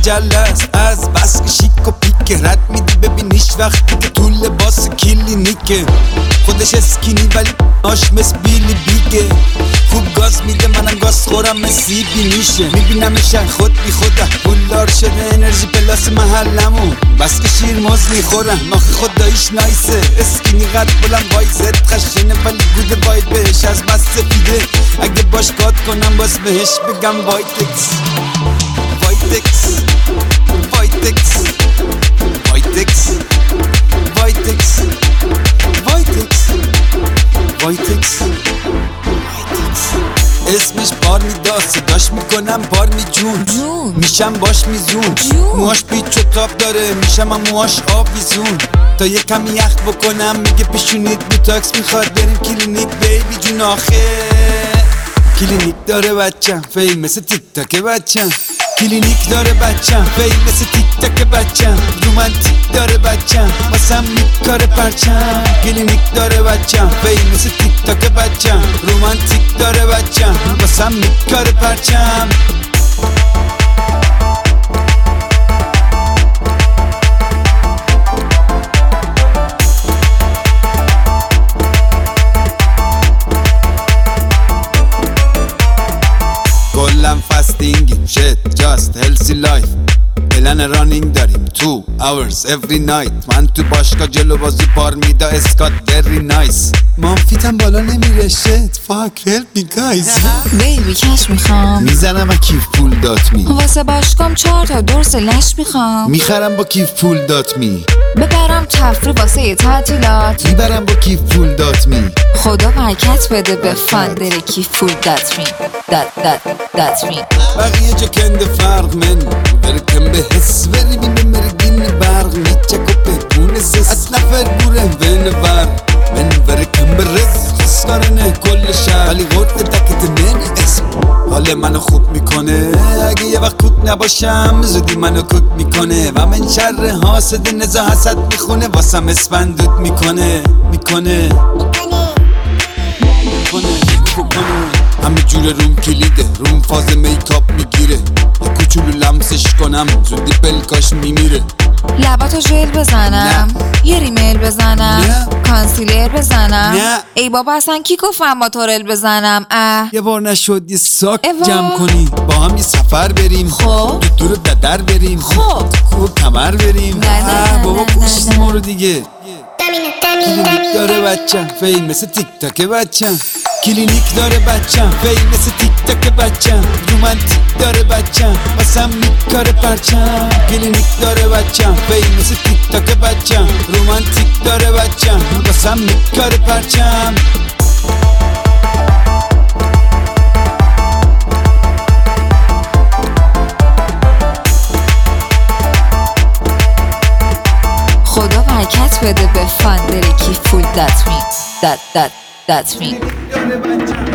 مجله است از بس که شیک و پیک رد میدی ببینیش وقتی که تو لباس کلینیکه خودش اسکینی ولی آش مثل بیلی بیگه خوب گاز میده منم گاز خورم مثل بینیشه میبینمش خود بی خوده پولدار شده انرژی پلاس محلمون بس که شیر موز میخورم آخه خداییش نایسه اسکینی قد بلند وایزت خشنه ولی گوده باید بهش از بس سفیده اگه باش کات کنم باز بهش بگم وایتکس وایتکس وایتکس وایتکس وایتکس وایتکس وایتکس اسمش پارمیداست صداش میکنم پارمی جون میشم باش میزون موهاش پیچ و تاب داره میشم هم موهاش آویزون تا یه کمی یخت بکنم میگه پیشونیت بوتاکس میخواد بریم کلینیک بیبی جون آخه کلینیک داره بچم فیل مثل تیک تاک بچم کلینیک داره بچم فیل مثل تیک تاک بچم رومانتیک داره بچم واسم میکاره پرچم کلینیک داره بچم فیل مثل تیک تاک بچم رومانتیک داره بچم واسم میکاره پرچم کلم فستینگیم شت جاست هلسی لایف پلن رانینگ داریم 2 hours every night من تو باشگاه جلو بازی پارمیدا اسکات very نایس مامفیتم بالا نمیره شت فاک هلپ می گایز بیبی کش میخوام میزنم با کیف پول دات می واسه باشگام 4 تا دورس لش میخوام میخرم با کیف پول دات می ببرم تفریح واسه تعطیلات میبرم با کیف پول دات می خدا برکت بده به فندر کیف پول دات می دات می بقیه جا کنده فرق من برکم به حس وری بیم مرگین برق میچک و بگونه سس از نفر بوره بین بر من برکم به رز خستارنه کل شهر ولی غرد دکت منی اسم حال منو خوب میکنه اگه یه وقت کوک نباشم زودی منو کوک میکنه و من شر حاسد نزا حسد میخونه واسم اسفندود میکنه همه جور روم کلیده روم فاز میکاپ میگیره یه کوچولو لمسش کنم زودی پلکاش میمیره لباتو ژل بزنم یه ریمیل بزنم کانسیلر بزنم ای بابا اصلا کی گفتم با تورل بزنم یه بار نشد یه ساک جمع کنی با هم یه سفر بریم خب دور ددر بریم خب خوب کمر بریم بابا پوشیدی ما رو دیگه کلینیک داره بچم فیل مثل تیک تاک بچم کلینیک داره بچم فیل مثل تیک تاک بچم رومانتیک داره بچم واسم میکاره پرچم کلینیک داره بچم فیل مثل تیک تاک بچم رومانتیک داره بچم واسم میکاره پرچم خدا برکت بده به فندر کیف پول دات می